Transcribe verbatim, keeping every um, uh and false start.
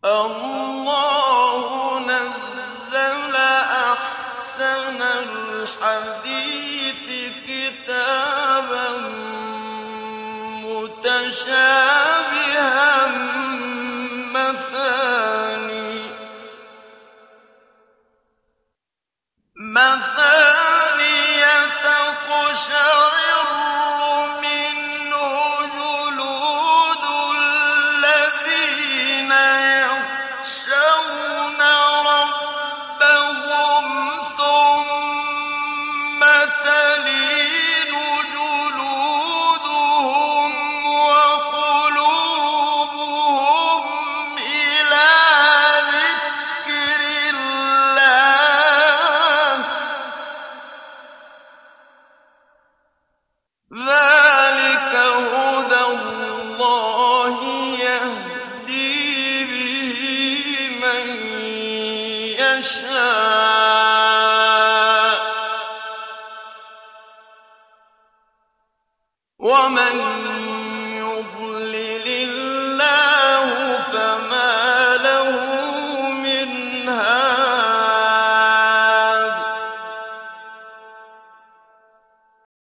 اللَّهُ نَزَّلَ أَحْسَنَ الْحَدِيثِ كِتَابًا مُّتَشَابِهًا مَّثَانِيَ تَقْشَعِرُّ مِنْهُ جُلُودُ الَّذِينَ يَخْشَوْنَ رَبَّهُمْ ثُمَّ تَلِينُ جُلُودُهُمْ وَقُلُوبُهُمْ إِلَىٰ ذِكْرِ اللَّهِ ۚ ذَٰلِكَ هُدَى اللَّهِ يَهْدِي بِهِ مَن يَشَاءُ ۚ وَمَن